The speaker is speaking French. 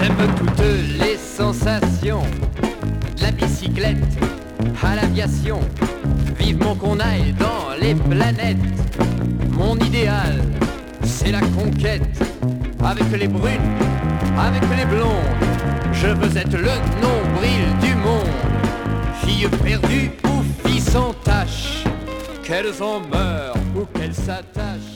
J'aime toutes les sensations, de la bicyclette à l'aviation. Vivement qu'on aille dans les planètes. Mon idéal, c'est la conquête. Avec les brunes, avec les blondes, je veux être le nombril du monde. Fille perdue ou fille sans tache, qu'elles en meurent ou qu'elles s'attachent.